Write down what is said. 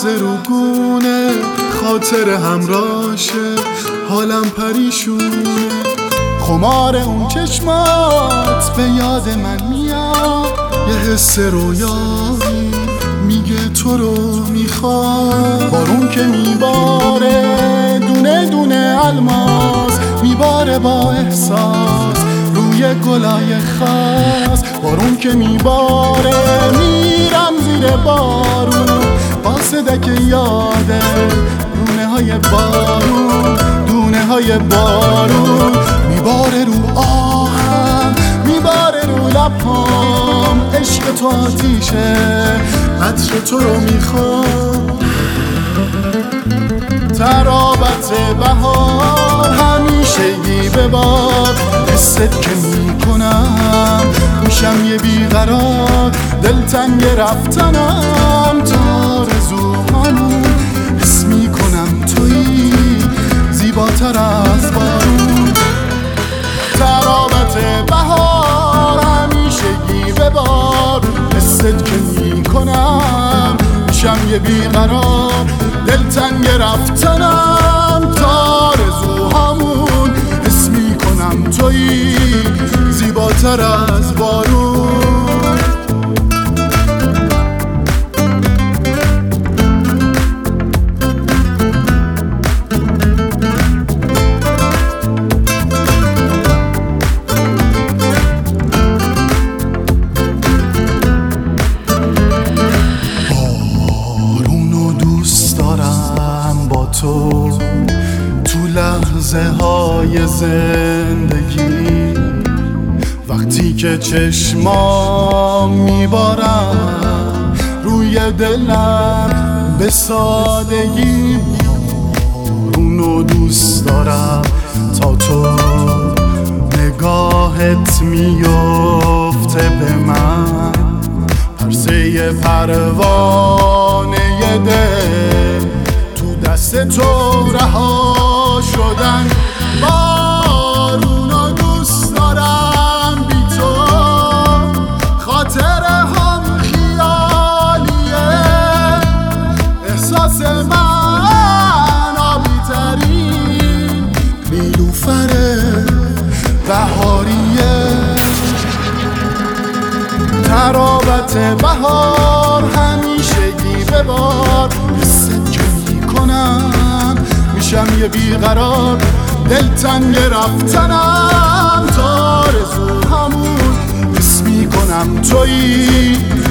لحظه رو گونه خاطر همراشه، حالم پریشونه. خمار اون چشمات به یاد من میاد، یه حس رویایی میگه تو رو میخواد. بارون که میباره دونه دونه الماس، میباره با احساس روی گلای خاص. بارون که میباره میرم زیر بارون، با صدک یاده دونه های بارون، دونه های بارون. میباره رو آهم، میباره رو لبهام، عشق تو آتیشه، عطر تو رو میخوام. ترابط بهار همیشگی به بار، حست که میکنم میشم یه بیقرار. دلتنگ رفتنم تا آرزوهامون، حس میکنم تویی زیباتر از بارون. ترابط بهار همیشگی به بار، حست که میکنم میشم یه بیقرار. دلتنگ رفتنم تا آرزوهامون، حس میکنم تویی زیباتر از بارون. تو لحظه های زندگی، وقتی که چشمام میبارم روی دلم به سادگی. بارونو دوست دارم تا تو نگاهت میفته به من، پرسه پروانه دل دست تو رها شدن. بارونو دوست دارم بی تو، خاطر هم خیالیه، احساس من آبی ترین نیلوفر بهاریه. ترابط بهار همیشگی به بار، میشم یه بیقرار. دلتنگ رفتنم تا آرزوهامون، حس میکنم تویی